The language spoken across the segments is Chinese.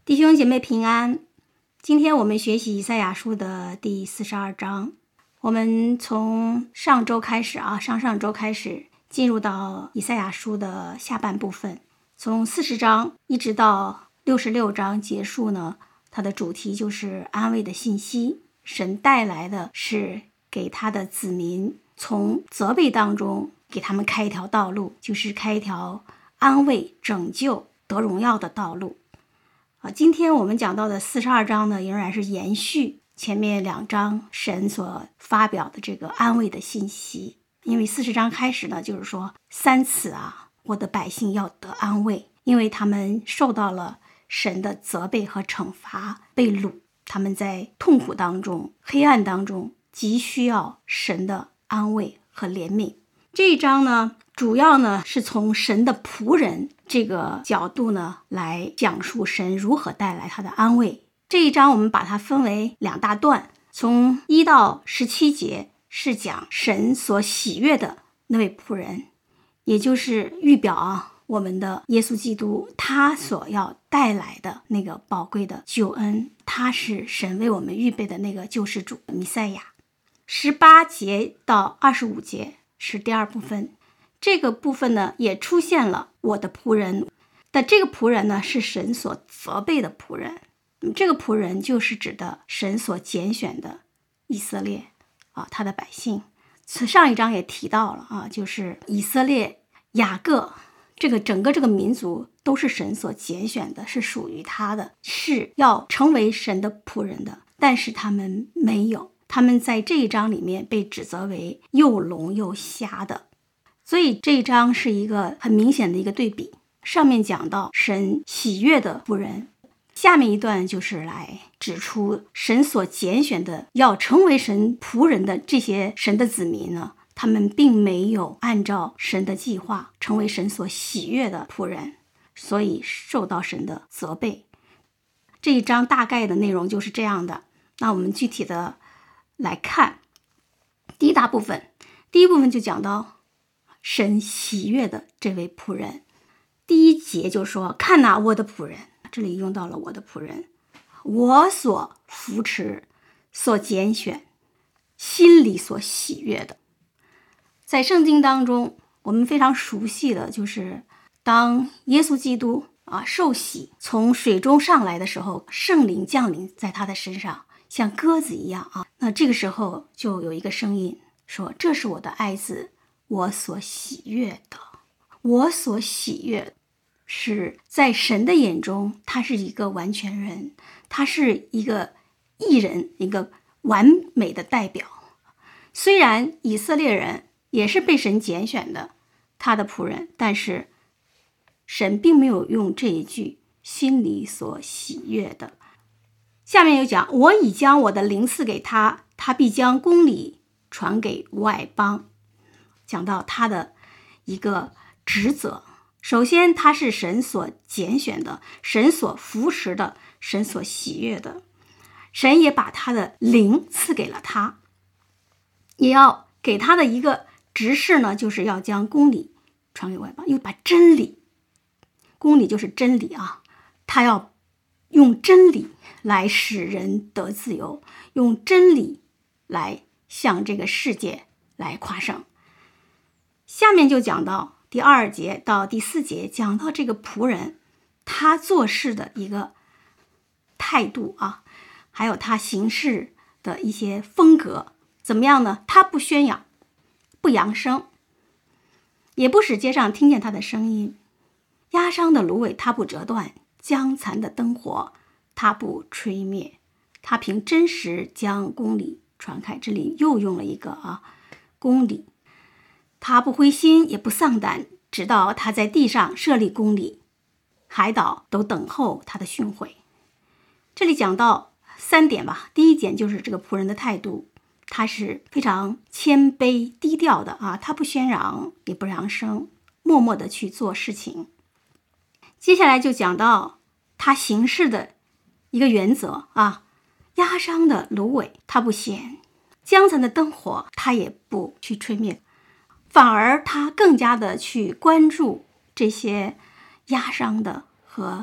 弟兄姐妹平安，今天我们学习以赛亚书的第42章。我们从上周开始上周开始进入到以赛亚书的下半部分，从40章一直到66章结束呢，它的主题就是安慰的信息。神带来的是给他的子民从责备当中给他们开一条道路，就是开一条安慰、拯救、得荣耀的道路。今天我们讲到的42章呢，仍然是延续前面2章神所发表的这个安慰的信息。因为40章开始呢，就是说3次我的百姓要得安慰，因为他们受到了神的责备和惩罚，被掳，他们在痛苦当中、黑暗当中，急需要神的安慰和怜悯。这一章呢，主要呢是从神的仆人这个角度呢来讲述神如何带来他的安慰。这一章我们把它分为2大段，从1到17节是讲神所喜悦的那位仆人，也就是预表我们的耶稣基督，他所要带来的那个宝贵的救恩，他是神为我们预备的那个救世主弥赛亚。18节到25节是第2部分，这个部分呢也出现了我的仆人，但这个仆人呢是神所责备的仆人。这个仆人就是指的神所拣选的以色列他的百姓。上一章也提到了就是以色列、雅各整个这个民族都是神所拣选的，是属于他的，是要成为神的仆人的，但是他们没有，他们在这一章里面被指责为又聋又瞎的。所以这一章是一个很明显的一个对比，上面讲到神喜悦的仆人，下面一段就是来指出神所拣选的要成为神仆人的这些神的子民呢，他们并没有按照神的计划成为神所喜悦的仆人，所以受到神的责备。这一章大概的内容就是这样的。那我们具体的来看第一部分就讲到神喜悦的这位仆人。第1节就说，看哪，我的仆人，这里用到了我的仆人，我所扶持、所拣选、心里所喜悦的。在圣经当中我们非常熟悉的就是当耶稣基督受洗从水中上来的时候，圣灵降临在他的身上，像鸽子一样那这个时候就有一个声音说，这是我的爱子，我所喜悦的。我所喜悦是在神的眼中，他是一个完全人，他是一个义人，一个完美的代表。虽然以色列人也是被神拣选的他的仆人，但是神并没有用这一句心里所喜悦的。下面又讲，我已将我的灵赐给他，他必将公理传给外邦。讲到他的一个职责，首先他是神所拣选的，神所扶持的，神所喜悦的。神也把他的灵赐给了他，也要给他的一个职事呢，就是要将公理传给外邦，又把真理，公理就是真理他要用真理来使人得自由，用真理来向这个世界来夸胜。下面就讲到第2节到第4节，讲到这个仆人他做事的一个态度还有他行事的一些风格怎么样呢？他不宣扬，不扬声，也不使街上听见他的声音，压伤的芦苇他不折断，将残的灯火他不吹灭，他凭真实将公理传开。这里又用了一个公理，他不灰心也不丧胆，直到他在地上设立公理，海岛都等候他的训诲。这里讲到3点吧。第1点就是这个仆人的态度，他是非常谦卑低调的他不喧嚷也不扬声，默默的去做事情。接下来就讲到他行事的一个原则压伤的芦苇他不掀，将残的灯火他也不去吹灭，反而他更加的去关注这些压伤的和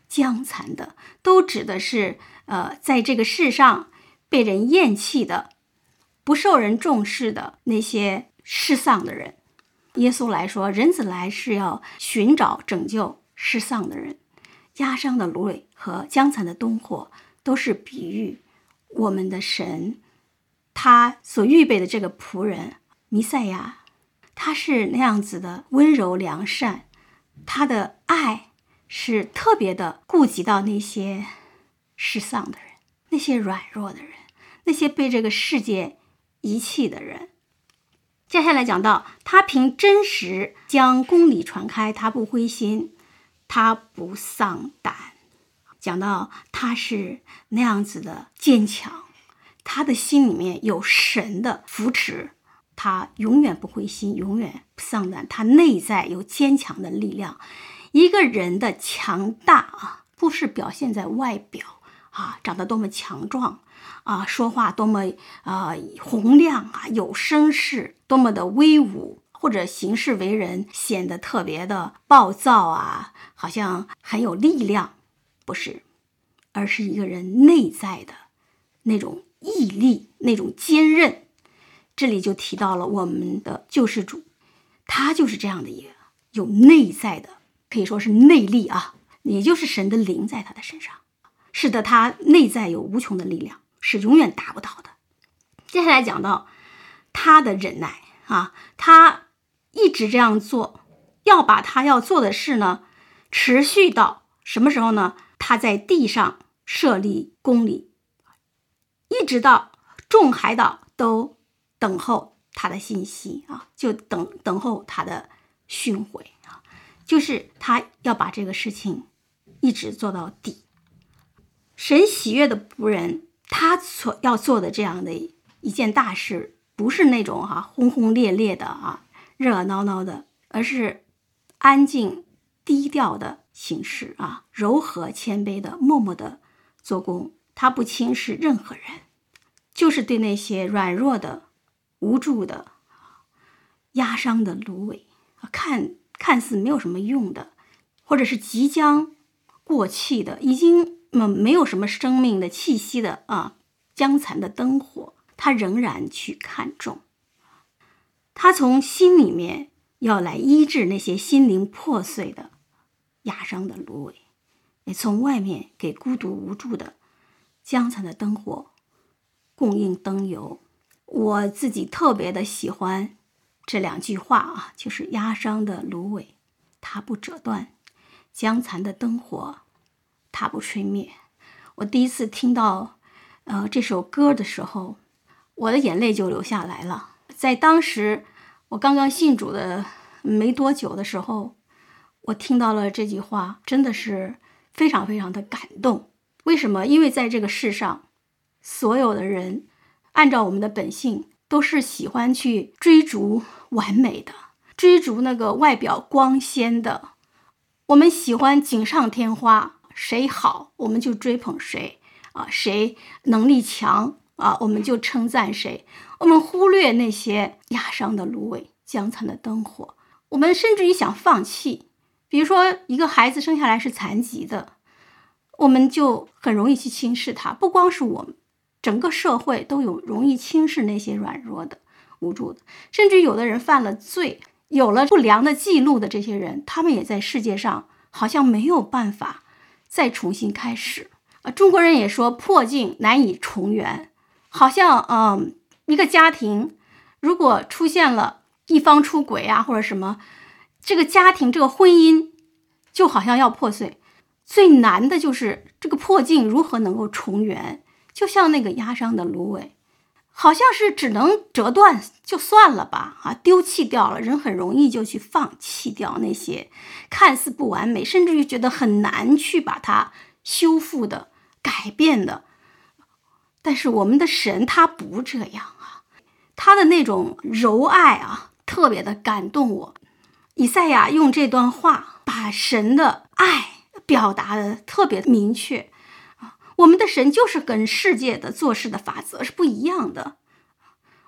僵残的，都指的是在这个世上被人厌弃的、不受人重视的那些失丧的人。耶稣来说，人子来是要寻找拯救失丧的人。压伤的芦苇和将残的灯火都是比喻我们的神，他所预备的这个仆人弥赛亚，他是那样子的温柔良善，他的爱是特别的顾及到那些失丧的人，那些软弱的人，那些被这个世界遗弃的人。接下来讲到，他凭真实将公理传开，他不灰心，他不丧胆。讲到他是那样子的坚强，他的心里面有神的扶持，他永远不灰心，永远不丧胆，他内在有坚强的力量。一个人的强大不是表现在外表长得多么强壮说话多么洪亮有声势，多么的威武，或者行事为人显得特别的暴躁好像很有力量，不是，而是一个人内在的那种毅力，那种坚韧。这里就提到了我们的救世主，他就是这样的一个有内在的，可以说是内力也就是神的灵在他的身上，使得他内在有无穷的力量，是永远达不到的。接下来讲到他的忍耐他一直这样做，要把他要做的事呢持续到什么时候呢？他在地上设立公理，一直到众海岛都等候他的信息就等候他的训诲就是他要把这个事情一直做到底。神喜悦的仆人，他所要做的这样的一件大事，不是那种轰轰烈烈的热热闹闹的，而是安静低调的行事柔和谦卑的默默的做工。他不轻视任何人，就是对那些软弱的、无助的、压伤的芦苇看似没有什么用的，或者是即将过气的，已经没有什么生命的气息的将残的灯火，他仍然去看重。他从心里面要来医治那些心灵破碎的压伤的芦苇，也从外面给孤独无助的将残的灯火供应灯油。我自己特别的喜欢这两句话就是压伤的芦苇它不折断，将残的灯火它不吹灭。我第一次听到这首歌的时候，我的眼泪就流下来了。在当时我刚刚信主的没多久的时候，我听到了这句话，真的是非常非常的感动。为什么？因为在这个世上，所有的人按照我们的本性都是喜欢去追逐完美的，追逐那个外表光鲜的。我们喜欢锦上添花，谁好我们就追捧谁谁能力强我们就称赞谁。我们忽略那些压伤的芦苇，将残的灯火。我们甚至于想放弃，比如说一个孩子生下来是残疾的，我们就很容易去轻视他。不光是我们，整个社会都有容易轻视那些软弱的、无助的。甚至有的人犯了罪，有了不良的记录的这些人，他们也在世界上好像没有办法再重新开始中国人也说破镜难以重圆，好像一个家庭如果出现了一方出轨或者什么，这个家庭这个婚姻就好像要破碎。最难的就是这个破镜如何能够重圆，就像那个压伤的芦苇，好像是只能折断就算了吧丢弃掉了。人很容易就去放弃掉那些看似不完美，甚至于觉得很难去把它修复的、改变的。但是我们的神他不这样他的那种柔爱特别的感动我。以赛亚用这段话把神的爱表达的特别明确我们的神就是跟世界的做事的法则是不一样的。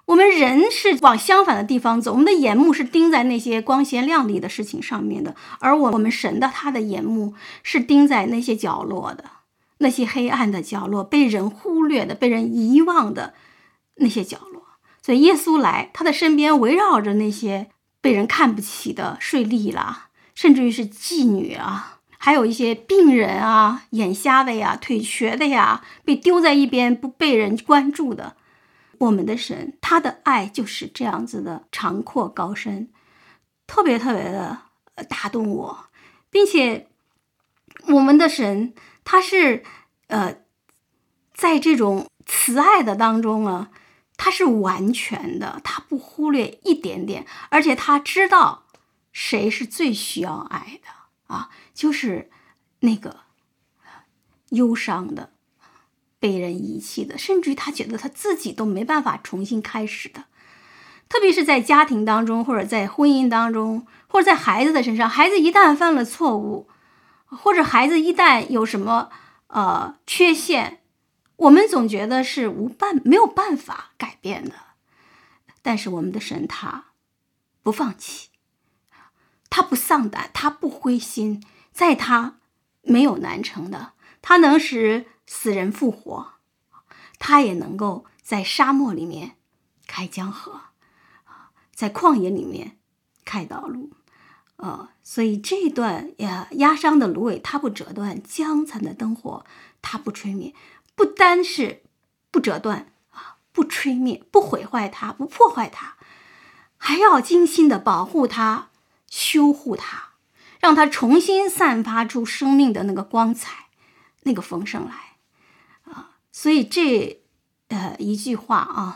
我们人是往相反的地方走，我们的眼目是盯在那些光鲜亮丽的事情上面的，而我们神的他的眼目是盯在那些角落的，那些黑暗的角落，被人忽略的，被人遗忘的那些角落。所以耶稣来，他的身边围绕着那些被人看不起的税吏啦，甚至于是妓女啊，还有一些病人啊，眼瞎的呀，腿瘸的呀，被丢在一边不被人关注的。我们的神，他的爱就是这样子的长阔高深，特别特别的打动我，并且我们的神他是在这种慈爱的当中啊，他是完全的，他不忽略一点点，而且他知道谁是最需要爱的啊，就是那个忧伤的，被人遗弃的，甚至于他觉得他自己都没办法重新开始的。特别是在家庭当中，或者在婚姻当中，或者在孩子的身上，孩子一旦犯了错误，或者孩子一旦有什么缺陷，我们总觉得是没有办法改变的。但是我们的神他不放弃，他不丧胆，他不灰心，在他没有难成的，他能使死人复活，他也能够在沙漠里面开江河，在旷野里面开道路。所以这段压伤的芦苇它不折断，将残的灯火它不吹灭，不单是不折断不吹灭，不毁坏它，不破坏它，还要精心的保护它，修护它，让它重新散发出生命的那个光彩，那个丰盛来所以这一句话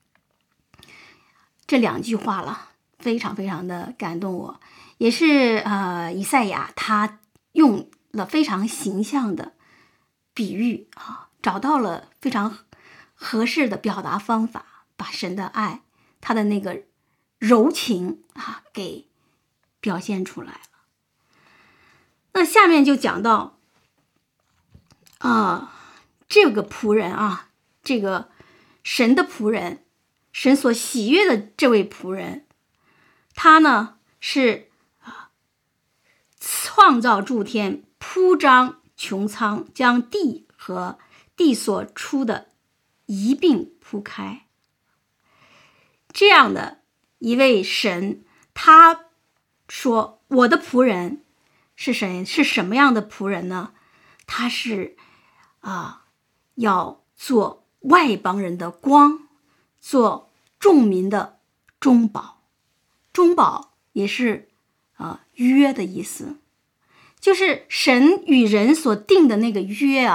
这两句话了，非常非常的感动我，也是以赛亚他用了非常形象的比喻找到了非常合适的表达方法，把神的爱，他的那个柔情给表现出来了。那下面就讲到这个仆人这个神的仆人，神所喜悦的这位仆人，他呢是创造诸天，铺张穹苍，将地和地所出的一并铺开。这样的一位神，他说我的仆人是谁？是什么样的仆人呢？他是要做外邦人的光，做众民的中保。中保也是约的意思，就是神与人所定的那个约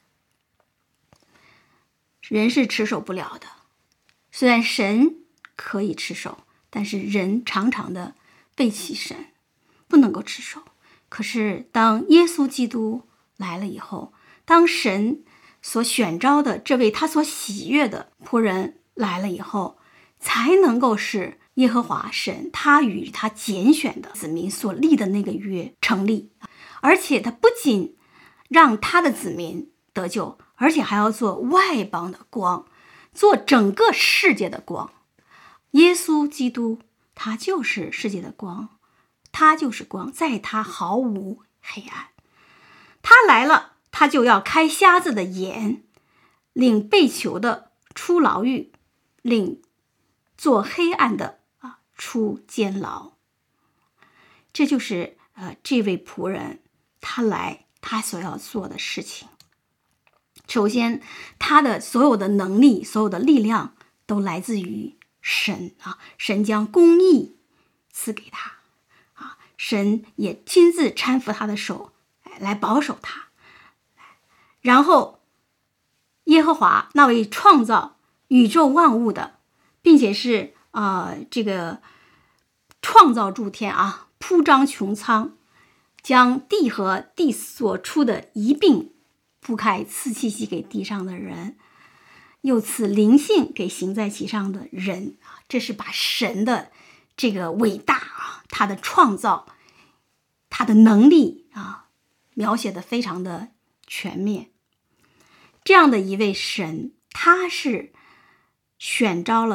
人是持守不了的。虽然神可以持守，但是人常常的背弃神，不能够持守。可是当耶稣基督来了以后，当神所选召的这位他所喜悦的仆人来了以后，才能够使耶和华神他与他拣选的子民所立的那个约成立。而且他不仅让他的子民得救，而且还要做外邦的光，做整个世界的光。耶稣基督他就是世界的光，他就是光，在他毫无黑暗。他来了，他就要开瞎子的眼，领被囚的出牢狱，领做黑暗的出监牢。这就是这位仆人他来他所要做的事情。首先他的所有的能力，所有的力量都来自于神神将公义赐给他神也亲自搀扶他的手来保守他。然后耶和华那位创造宇宙万物的，并且是这个创造诸天铺张穹苍，将地和地所出的一并铺开，赐气息给地上的人，又赐灵性给行在其上的人。这是把神的这个伟大他的创造，他的能力描写的非常的全面。这样的一位神，他是选召了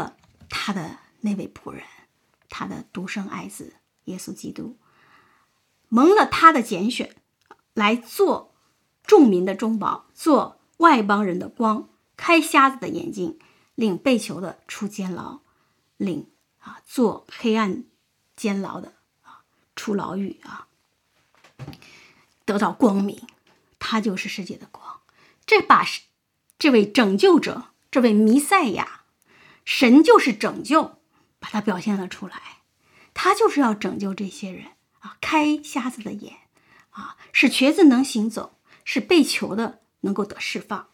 他的那位仆人，他的独生爱子耶稣基督，蒙了他的拣选，来做众民的中保，做外邦人的光，开瞎子的眼睛，领被囚的出监牢，领做黑暗监牢的出牢狱得到光明。他就是世界的光。这位拯救者，这位弥赛亚，神就是拯救，把他表现了出来。他就是要拯救这些人开瞎子的眼使瘸子能行走，使被囚的能够得释放。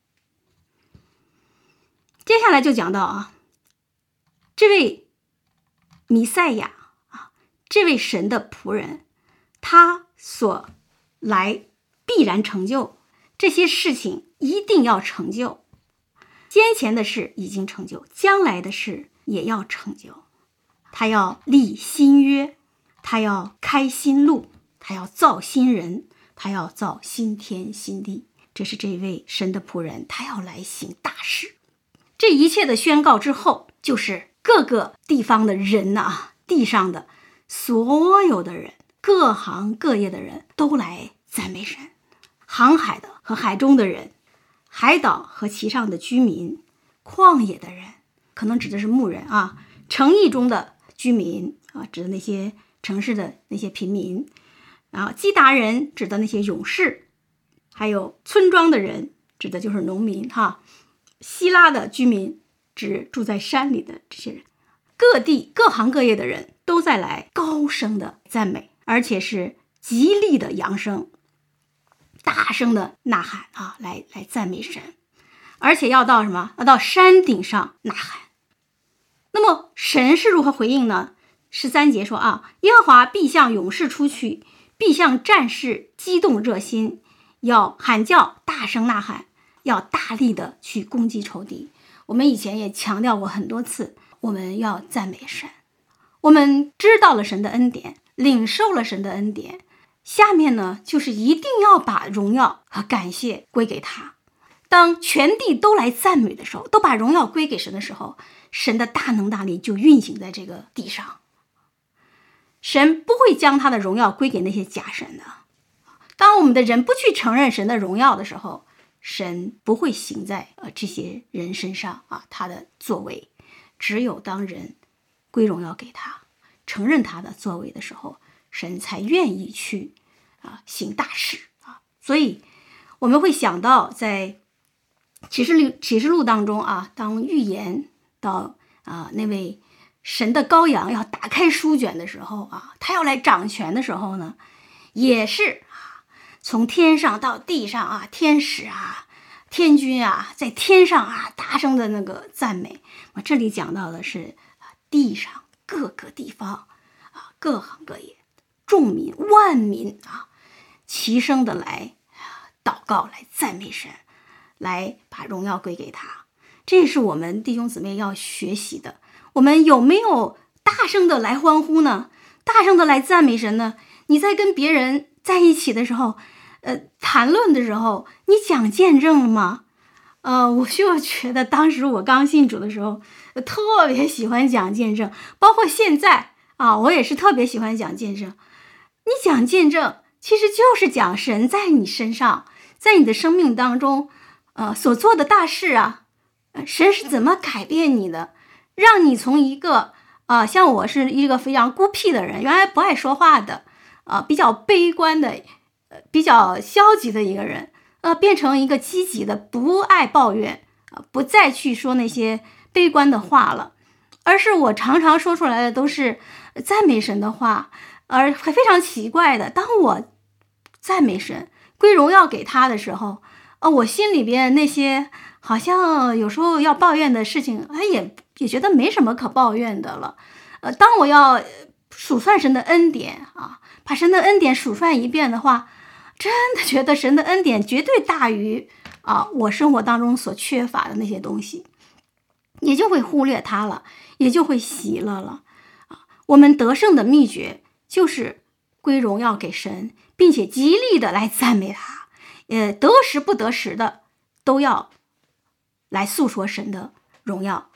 接下来就讲到这位弥赛亚这位神的仆人，他所来必然成就这些事情，一定要成就。先前的事已经成就，将来的事也要成就。他要立新约，他要开新路，他要造新人，他要造新天新地。这是这位神的仆人，他要来行大事。这一切的宣告之后，就是各个地方的人地上的所有的人，各行各业的人都来赞美神。航海的和海中的人，海岛和其上的居民，旷野的人，可能指的是牧人城邑中的居民指的那些城市的那些平民基达人指的那些勇士，还有村庄的人指的就是农民希拉的居民指住在山里的这些人。各地各行各业的人都在来高声的赞美，而且是极力的扬声，大声的呐喊来赞美神。而且要到什么？要到山顶上呐喊。那么神是如何回应呢？13节说耶和华必向勇士出去，必向战士激动热心，要喊叫，大声呐喊，要大力的去攻击仇敌。我们以前也强调过很多次，我们要赞美神。我们知道了神的恩典，领受了神的恩典，下面呢就是一定要把荣耀和感谢归给他。当全地都来赞美的时候，都把荣耀归给神的时候，神的大能大力就运行在这个地上。神不会将他的荣耀归给那些假神的。当我们的人不去承认神的荣耀的时候，神不会行在这些人身上他的作为。只有当人归荣耀给他，承认他的作为的时候，神才愿意去行大事所以我们会想到在启示录当中当预言到那位神的羔羊要打开书卷的时候他要来掌权的时候呢，也是从天上到地上天使天军在天上大声的那个赞美。这里讲到的是地上各个地方各行各业众民万民齐声的来祷告，来赞美神，来把荣耀归给他。这是我们弟兄姊妹要学习的。我们有没有大声的来欢呼呢？大声的来赞美神呢？你在跟别人在一起的时候谈论的时候，你讲见证了吗？我就觉得当时我刚信主的时候特别喜欢讲见证，包括现在我也是特别喜欢讲见证。你讲见证其实就是讲神在你身上，在你的生命当中所做的大事神是怎么改变你的，让你从一个像我是一个非常孤僻的人，原来不爱说话的比较悲观的比较消极的一个人变成一个积极的，不爱抱怨不再去说那些悲观的话了，而是我常常说出来的都是赞美神的话。而非常奇怪的，当我赞美神归荣耀给他的时候我心里边那些好像有时候要抱怨的事情也觉得没什么可抱怨的了。当我要数算神的恩典把神的恩典数算一遍的话，真的觉得神的恩典绝对大于我生活当中所缺乏的那些东西，也就会忽略它了，也就会喜乐了我们得胜的秘诀就是归荣耀给神，并且极力的来赞美他，得时不得时的都要来诉说神的荣耀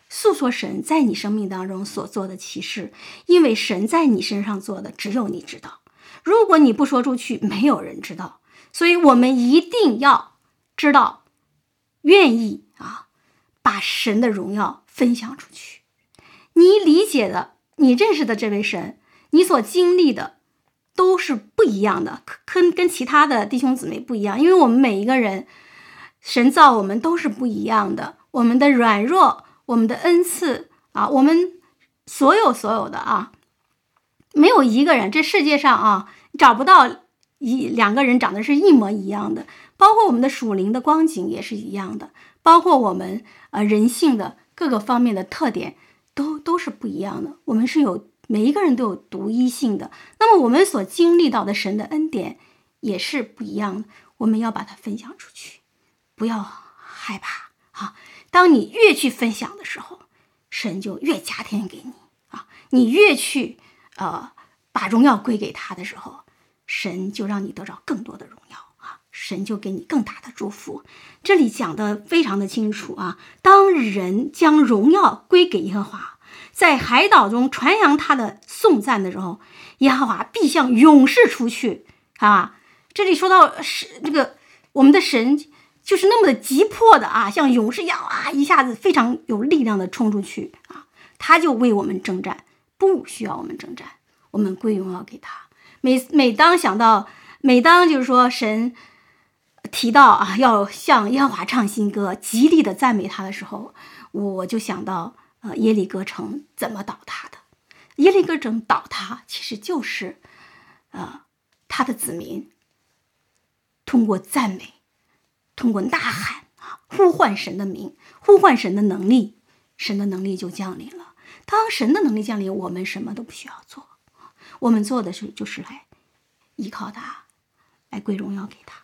诉说神在你生命当中所做的奇事，因为神在你身上做的只有你知道。如果你不说出去，没有人知道。所以我们一定要知道，愿意把神的荣耀分享出去。你理解的，你认识的这位神，你所经历的都是不一样的，跟其他的弟兄姊妹不一样。因为我们每一个人，神造我们都是不一样的，我们的软弱，我们的恩赐我们所有的没有一个人，这世界上找不到两个人长得是一模一样的，包括我们的属灵的光景也是一样的，包括我们人性的各个方面的特点都是不一样的。我们是每一个人都有独一性的，那么我们所经历到的神的恩典也是不一样的，我们要把它分享出去，不要害怕当你越去分享的时候，神就越加添给你你越去把荣耀归给他的时候，神就让你得着更多的荣耀神就给你更大的祝福。这里讲的非常的清楚当人将荣耀归给耶和华，在海岛中传扬他的颂赞的时候，耶和华必像勇士出去这里说到这个我们的神就是那么的急迫的像勇士一样一下子非常有力量的冲出去他就为我们征战，不需要我们征战，我们归荣耀给他。每当就是说神提到要向耶和华唱新歌，极力的赞美他的时候，我就想到耶利哥城怎么倒塌的。耶利哥城倒塌其实就是他的子民通过赞美，通过呐喊呼唤神的名，呼唤神的能力，神的能力就降临了。当神的能力降临，我们什么都不需要做，我们做的就是来依靠他，来归荣耀给他。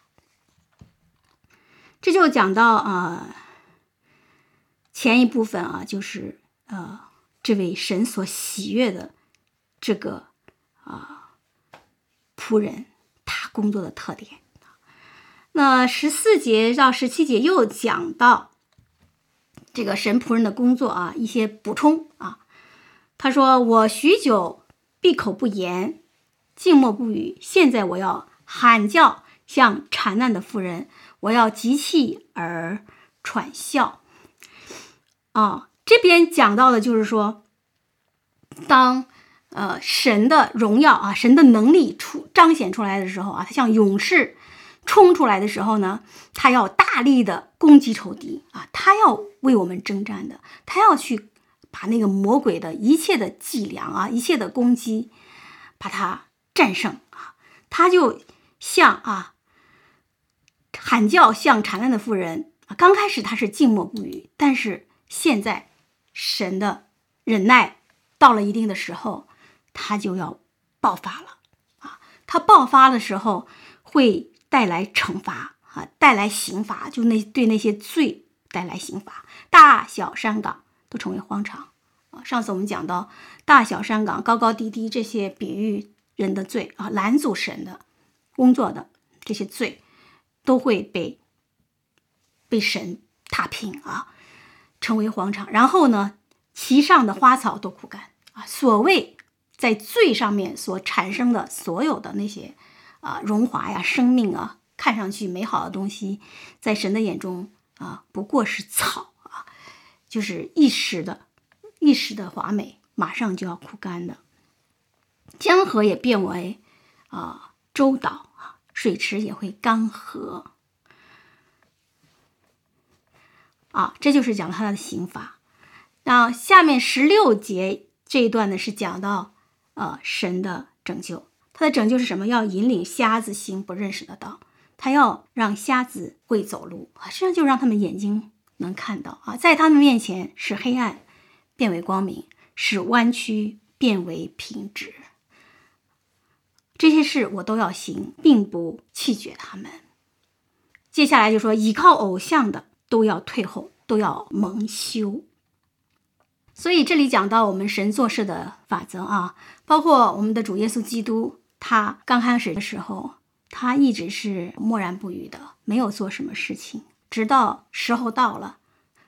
这就讲到前一部分就是这位神所喜悦的这个仆人他工作的特点。那14节到17节又讲到这个神仆人的工作一些补充他说：我许久闭口不言，静默不语，现在我要喊叫，像产难的妇人，我要急泣而喘笑。这边讲到的就是说，当神的荣耀神的能力彰显出来的时候他像勇士冲出来的时候呢，他要大力的攻击仇敌他要为我们征战的，他要去把那个魔鬼的一切的伎俩一切的攻击把它战胜他就像喊叫，像产难的妇人刚开始他是静默不语，但是现在神的忍耐到了一定的时候，他就要爆发了他爆发的时候会带来惩罚带来刑罚，就对那些罪带来刑罚，大小山岗都成为荒场上次我们讲到大小山岗、高高低低这些比喻人的罪拦阻神的工作的这些罪都会被神踏平成为荒场。然后呢，其上的花草都枯干所谓在罪上面所产生的所有的那些荣华生命看上去美好的东西，在神的眼中不过是草就是一时的华美，马上就要枯干的。江河也变为洲岛水池也会干涸这就是讲他的刑罚。那下面16节这一段呢，是讲到神的拯救。他的拯救是什么？要引领瞎子行不认识的道，他要让瞎子会走路实际上就让他们眼睛能看到在他们面前使黑暗变为光明，使弯曲变为平直。这些事我都要行，并不弃绝他们。接下来就说，倚靠偶像的都要退后，都要蒙羞。所以这里讲到我们神做事的法则包括我们的主耶稣基督，他刚开始的时候他一直是默然不语的，没有做什么事情，直到时候到了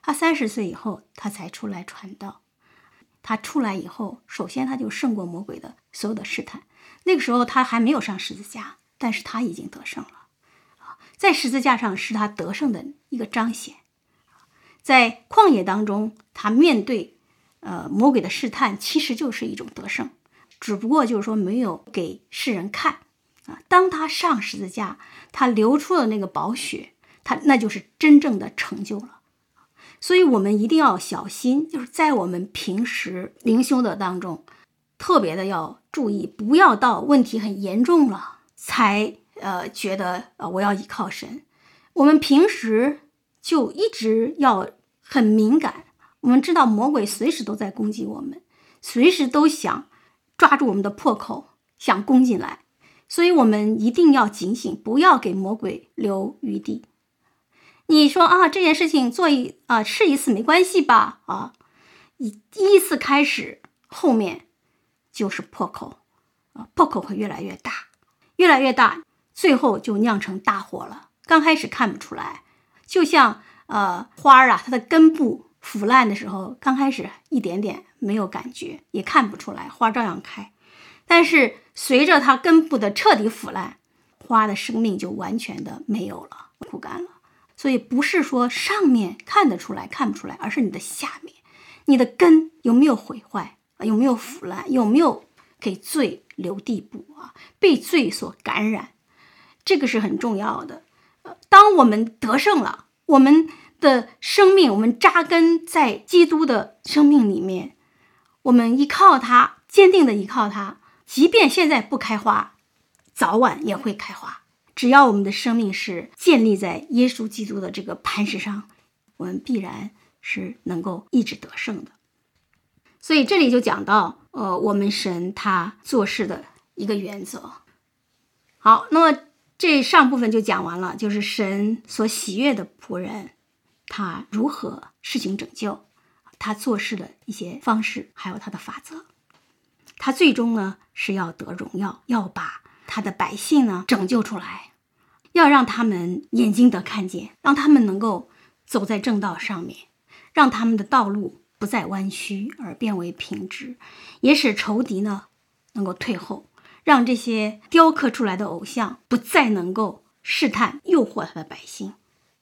他30岁以后他才出来传道。他出来以后，首先他就胜过魔鬼的所有的试探。那个时候他还没有上十字架，但是他已经得胜了。在十字架上是他得胜的一个彰显。在旷野当中，他面对魔鬼的试探，其实就是一种得胜，只不过就是说没有给世人看啊。当他上十字架，他流出了那个宝血，那就是真正的成就了。所以我们一定要小心，就是在我们平时灵修的当中，特别的要注意，不要到问题很严重了才觉得我要依靠神。我们平时就一直要很敏感，我们知道魔鬼随时都在攻击我们，随时都想抓住我们的破口，想攻进来，所以我们一定要警醒，不要给魔鬼留余地。你说这件事情试一次没关系吧？第一次开始，后面就是破口破口会越来越大，越来越大，最后就酿成大祸了。刚开始看不出来，就像花它的根部腐烂的时候，刚开始一点点没有感觉，也看不出来，花照样开。但是随着它根部的彻底腐烂，花的生命就完全的没有了，枯干了。所以不是说上面看得出来看不出来，而是你的下面，你的根有没有毁坏，有没有腐烂，有没有给罪留地步被罪所感染，这个是很重要的。当我们得胜了，我们的生命，我们扎根在基督的生命里面，我们依靠他，坚定的依靠他，即便现在不开花，早晚也会开花。只要我们的生命是建立在耶稣基督的这个磐石上，我们必然是能够一直得胜的。所以这里就讲到我们神他做事的一个原则。好，那么这上部分就讲完了，就是神所喜悦的仆人他如何施行拯救，他做事的一些方式，还有他的法则。他最终呢是要得荣耀，要把他的百姓呢拯救出来，要让他们眼睛得看见，让他们能够走在正道上面，让他们的道路不再弯曲而变为平直，也使仇敌呢能够退后，让这些雕刻出来的偶像不再能够试探诱惑他的百姓。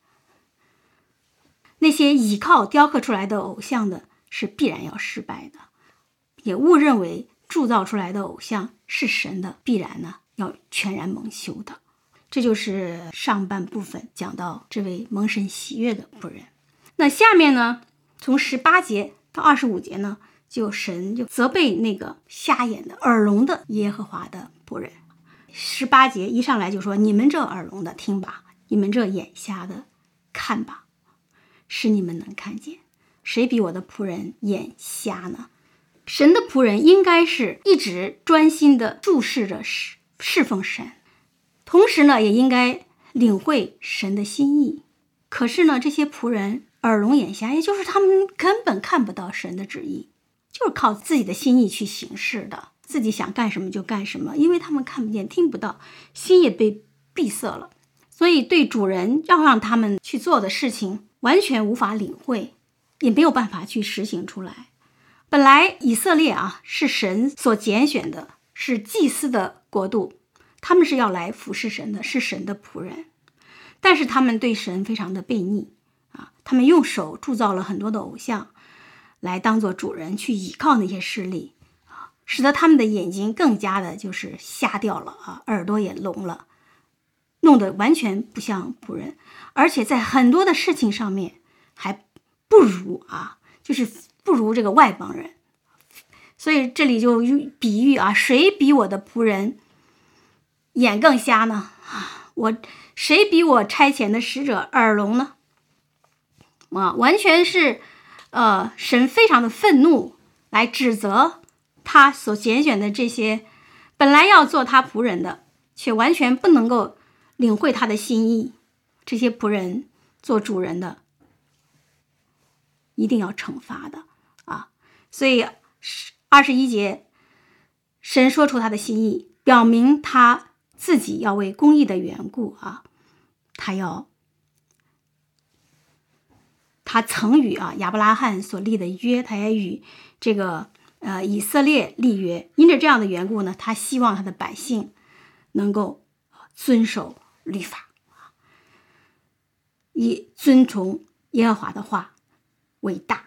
那些倚靠雕刻出来的偶像的是必然要失败的，也误认为铸造出来的偶像是神的，必然呢要全然蒙羞的。这就是上半部分讲到这位蒙神喜悦的仆人。那下面呢，从18节到25节呢，神就责备那个瞎眼的耳聋的耶和华的仆人。18节一上来就说，你们这耳聋的听吧，你们这眼瞎的看吧，使你们能看见。谁比我的仆人眼瞎呢？神的仆人应该是一直专心的注视着侍奉神，同时呢也应该领会神的心意。可是呢这些仆人耳聋眼瞎，也就是他们根本看不到神的旨意，就是靠自己的心意去行事的，自己想干什么就干什么，因为他们看不见听不到，心也被闭塞了，所以对主人要让他们去做的事情完全无法领会，也没有办法去实行出来。本来以色列是神所拣选的，是祭司的国度，他们是要来服侍神的，是神的仆人。但是他们对神非常的悖逆他们用手铸造了很多的偶像来当做主人，去倚靠那些势力使得他们的眼睛更加的就是瞎掉了耳朵也聋了，弄得完全不像仆人，而且在很多的事情上面还不如就是不如这个外邦人。所以这里就比喻谁比我的仆人眼更瞎呢？谁比我差遣的使者耳聋呢？完全是神非常的愤怒，来指责他所拣选的这些本来要做他仆人的，却完全不能够领会他的心意，这些仆人做主人的一定要惩罚的所以21节神说出他的心意，表明他自己要为公義的缘故他他曾与亚伯拉罕所立的约，他也与这个以色列立约。因着这样的缘故呢，他希望他的百姓能够遵守律法，以遵从耶和华的话为大。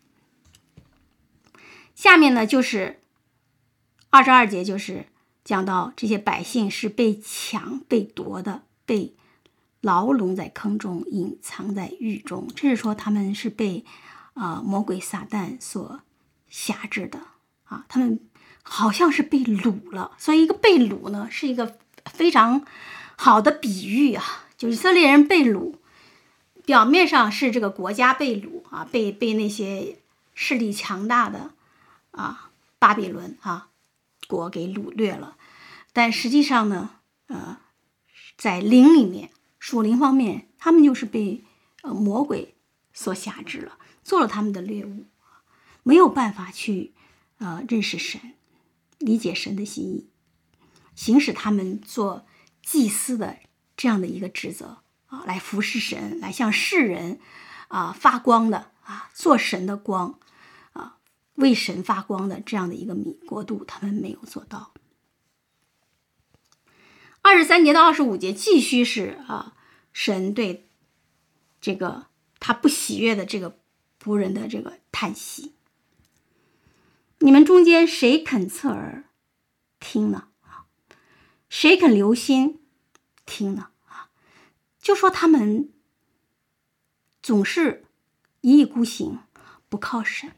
下面呢就是22节，就是讲到这些百姓是被抢被夺的，被牢笼在坑中，隐藏在狱中。这是说他们是被魔鬼撒旦所辖制的啊，他们好像是被掳了。所以一个被掳呢是一个非常好的比喻啊，就以色列人被掳，表面上是这个国家被掳啊，被那些势力强大的巴比伦国给掳掠了，但实际上呢在灵里面，属灵方面，他们就是被魔鬼所辖制了，做了他们的猎物，没有办法去认识神，理解神的心意，行使他们做祭司的这样的一个职责来服侍神，来向世人发光的做神的光为神发光的这样的一个国度，他们没有做到。23节到25节继续是神对这个他不喜悦的这个仆人的这个叹息。你们中间谁肯侧耳听呢？谁肯留心听呢？就说他们总是一意孤行，不靠神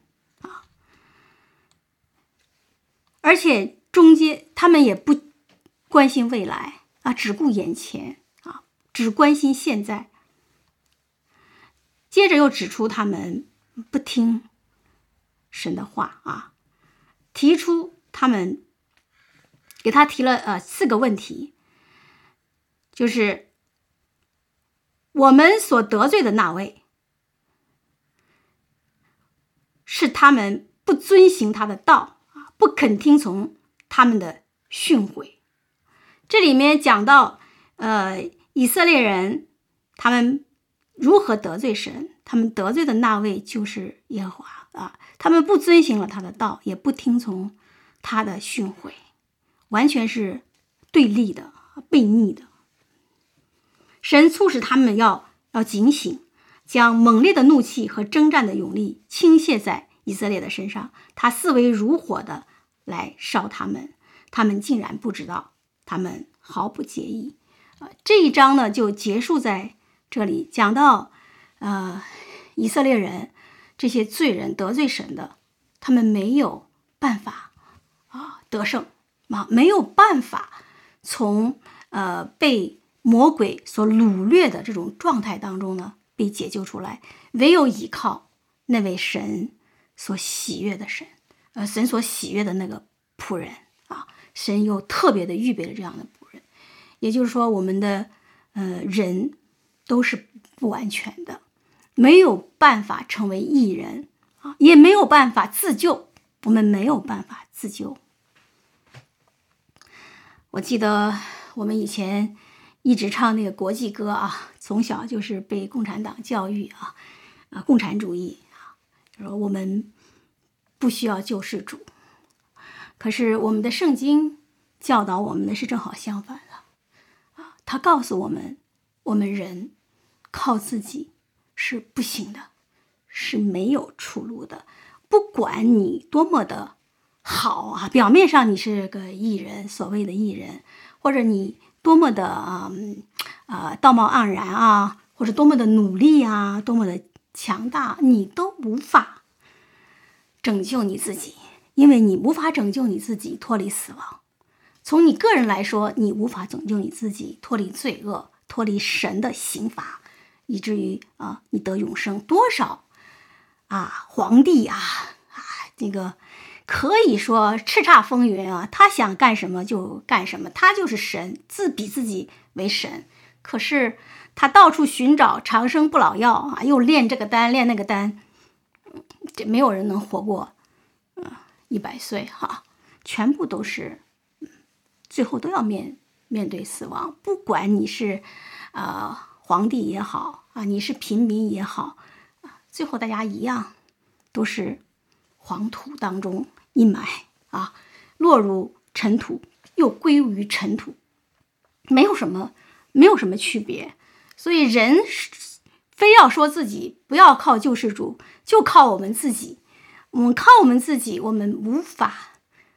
而且中间他们也不关心未来只顾眼前只关心现在。接着又指出他们不听神的话提出他们给他提了4个问题，就是我们所得罪的那位是他们不遵行他的道不肯听从他们的训诲。这里面讲到以色列人他们如何得罪神，他们得罪的那位就是耶和华他们不遵行了他的道，也不听从他的训诲，完全是对立的，悖逆的。神促使他们要警醒，将猛烈的怒气和征战的勇力倾泻在以色列的身上，他四围如火的来烧他们，他们竟然不知道，他们毫不介意这一章呢就结束在这里，讲到以色列人这些罪人得罪神的，他们没有办法得胜没有办法从被魔鬼所掳掠的这种状态当中呢被解救出来，唯有依靠那位神所喜悦的神神所喜悦的那个仆人神又特别的预备了这样的仆人。也就是说我们的人都是不完全的，没有办法成为义人也没有办法自救，我们没有办法自救。我记得我们以前一直唱那个国际歌从小就是被共产党教育共产主义就说我们不需要救世主。可是我们的圣经教导我们的是正好相反的他告诉我们，我们人靠自己是不行的，是没有出路的。不管你多么的好表面上你是个义人，所谓的义人，或者你多么的道貌岸然或者多么的努力多么的强大，你都无法拯救你自己，因为你无法拯救你自己脱离死亡。从你个人来说，你无法拯救你自己脱离罪恶，脱离神的刑罚，以至于你得永生。多少皇帝这个可以说叱咤风云他想干什么就干什么，他就是神，自比自己为神。可是他到处寻找长生不老药又练这个丹练那个丹，这没有人能活过100岁全部都是最后都要面对死亡。不管你是皇帝也好你是平民也好最后大家一样都是黄土当中一埋啊，落入尘土，又归于尘土，没有什么区别。所以人非要说自己不要靠救世主，就靠我们自己。我们靠我们自己，我们无法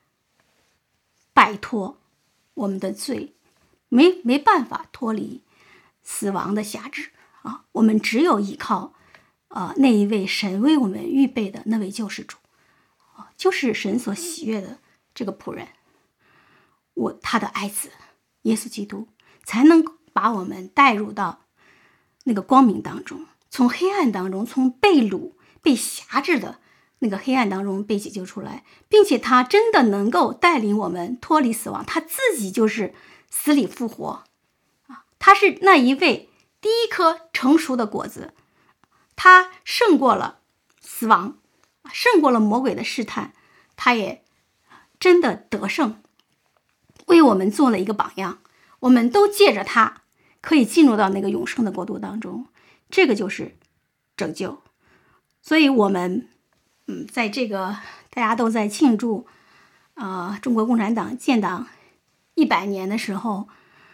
摆脱我们的罪，没办法脱离死亡的辖制啊！我们只有依靠那一位神为我们预备的那位救世主，就是神所喜悦的这个仆人，他的爱子耶稣基督，才能把我们带入到那个光明当中，从黑暗当中，从被掳被辖制的那个黑暗当中被解救出来，并且他真的能够带领我们脱离死亡，他自己就是死里复活啊！他是那一位第一颗成熟的果子，他胜过了死亡，胜过了魔鬼的试探，他也真的得胜，为我们做了一个榜样。我们都借着他可以进入到那个永生的国度当中，这个就是拯救。所以我们在这个大家都在庆祝中国共产党建党100年的时候，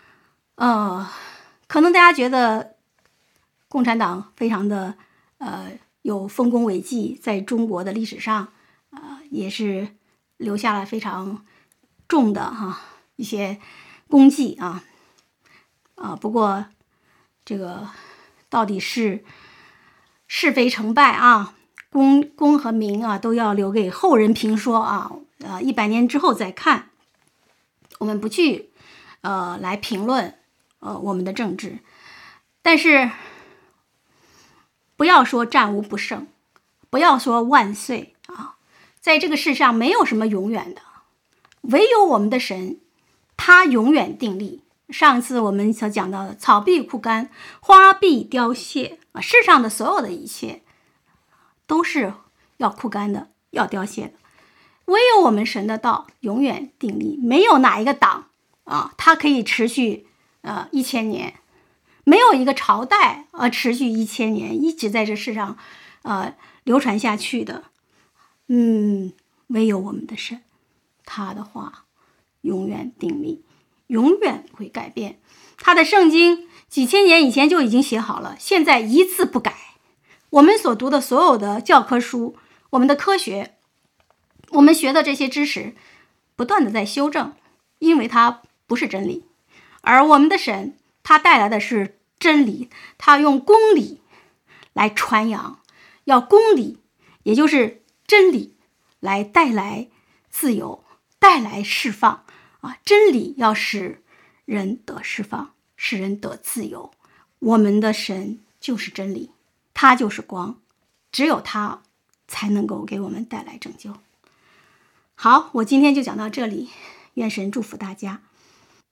可能大家觉得共产党非常的有丰功伟绩，在中国的历史上也是留下了非常重的一些功绩不过这个到底是非成败功和名都要留给后人评说100年之后再看。我们不去来评论我们的政治，但是不要说战无不胜，不要说万岁在这个世上没有什么永远的，唯有我们的神，他永远定力。上次我们所讲到的草必枯干，花必凋谢世上的所有的一切都是要枯干的，要凋谢的，唯有我们神的道永远定力。没有哪一个党它可以持续1000年，没有一个朝代持续1000年一直在这世上流传下去的。唯有我们的神，他的话永远定力，永远不会改变。他的圣经几千年以前就已经写好了，现在一字不改。我们所读的所有的教科书，我们的科学，我们学的这些知识不断的在修正，因为它不是真理。而我们的神，他带来的是真理，他用公理来传扬，要公理也就是真理来带来自由，带来释放真理要使人得释放，使人得自由。我们的神就是真理，他就是光，只有他才能够给我们带来拯救。好，我今天就讲到这里，愿神祝福大家。